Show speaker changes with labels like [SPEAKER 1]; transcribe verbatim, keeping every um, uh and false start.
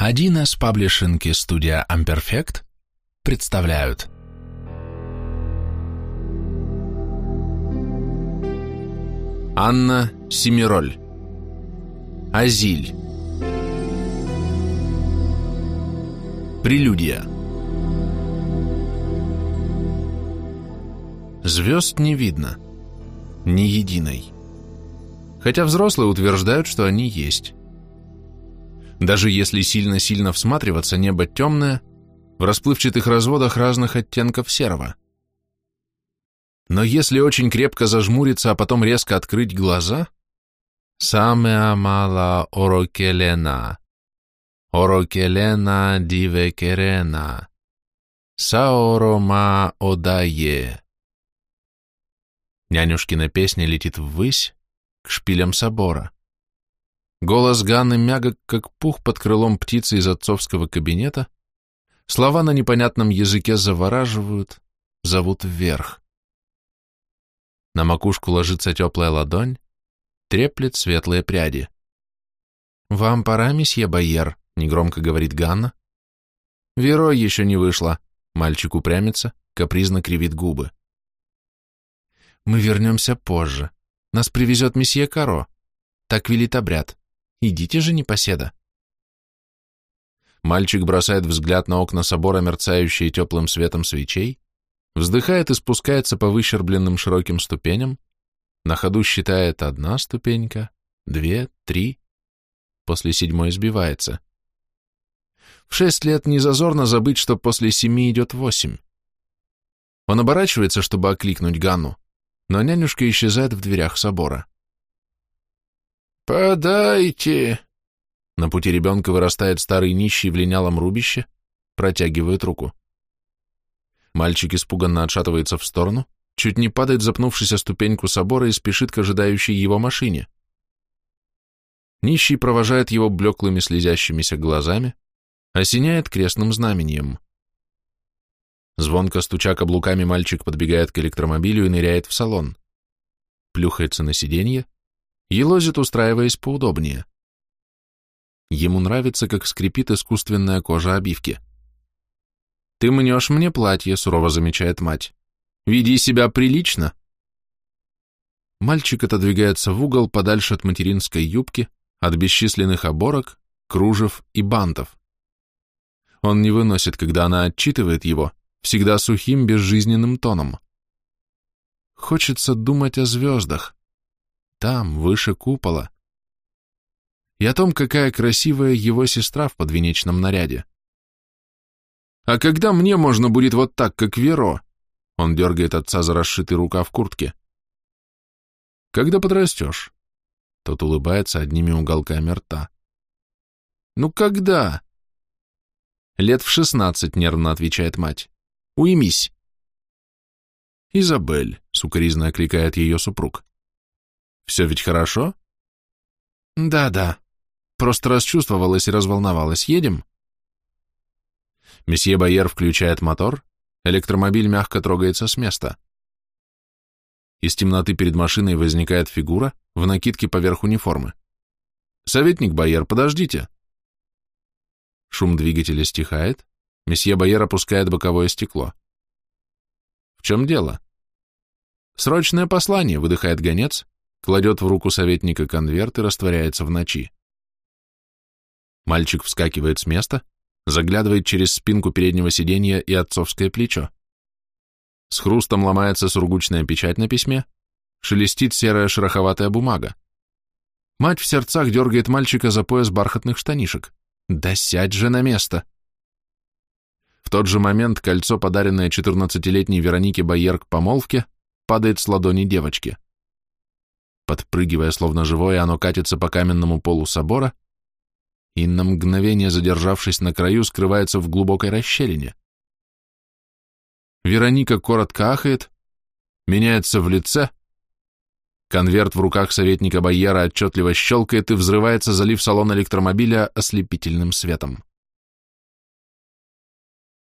[SPEAKER 1] один эс паблишинг и студия Amperfect представляют. Анна Семироль. Азиль. Прелюдия. Звезд не видно, ни единой. Хотя взрослые утверждают, что они есть. Даже если сильно-сильно всматриваться, небо темное, в расплывчатых разводах разных оттенков серого. Но если очень крепко зажмуриться, а потом резко открыть глаза, «Самеа мала орокелена, орокелена дивекерена, саорома одае». Нянюшкина песня летит ввысь, к шпилям собора. Голос Ганны мягок, как пух под крылом птицы из отцовского кабинета, слова на непонятном языке завораживают, зовут вверх. На макушку ложится теплая ладонь, треплет светлые пряди. «Вам пора, месье Байер», — негромко говорит Ганна. «Веро еще не вышла», — мальчик упрямится, капризно кривит губы. «Мы вернемся позже. Нас привезет месье Каро. Так велит обряд. Идите же, непоседа». Мальчик бросает взгляд на окна собора, мерцающие теплым светом свечей, вздыхает и спускается по выщербленным широким ступеням, на ходу считает одна ступенька, две, три, после седьмой сбивается. В шесть лет не зазорно забыть, что после семи идет восемь. Он оборачивается, чтобы окликнуть Ганну, но нянюшка исчезает в дверях собора. «Подайте!» На пути ребенка вырастает старый нищий в линялом рубище, протягивает руку. Мальчик испуганно отшатывается в сторону, чуть не падает, запнувшись о ступеньку собора, и спешит к ожидающей его машине. Нищий провожает его блеклыми слезящимися глазами, осеняет крестным знамением. Звонко стуча каблуками, мальчик подбегает к электромобилю и ныряет в салон. Плюхается на сиденье, елозит, устраиваясь поудобнее. Ему нравится, как скрипит искусственная кожа обивки. «Ты мнешь мне платье», — сурово замечает мать. «Веди себя прилично». Мальчик отодвигается в угол подальше от материнской юбки, от бесчисленных оборок, кружев и бантов. Он не выносит, когда она отчитывает его, всегда сухим, безжизненным тоном. Хочется думать о звездах. Там, выше купола. И о том, какая красивая его сестра в подвенечном наряде. «А когда мне можно будет вот так, как Веро?» Он дергает отца за расшитый рукав куртки. «Когда подрастешь?» Тот улыбается одними уголками рта. «Ну когда?» «Лет в шестнадцать», — нервно отвечает мать. «Уймись». «Изабель», — сукоризно окликает ее супруг. «Все ведь хорошо?» «Да-да. Просто расчувствовалась и разволновалась. Едем?» Месье Байер включает мотор, электромобиль мягко трогается с места. Из темноты перед машиной возникает фигура в накидке поверх униформы. «Советник Байер, подождите!» Шум двигателя стихает, месье Байер опускает боковое стекло. «В чем дело?» «Срочное послание», — выдыхает гонец, кладет в руку советника конверт и растворяется в ночи. Мальчик вскакивает с места, заглядывает через спинку переднего сиденья и отцовское плечо. С хрустом ломается сургучная печать на письме, шелестит серая шероховатая бумага. Мать в сердцах дергает мальчика за пояс бархатных штанишек. «Да сядь же на место!» В тот же момент кольцо, подаренное четырнадцатилетней Веронике Байер к помолвке, падает с ладони девочки. Подпрыгивая, словно живое, оно катится по каменному полу собора и, на мгновение задержавшись на краю, скрывается в глубокой расщелине. Вероника коротко ахает, меняется в лице, конверт в руках советника Байера отчетливо щелкает и взрывается, залив салон электромобиля ослепительным светом.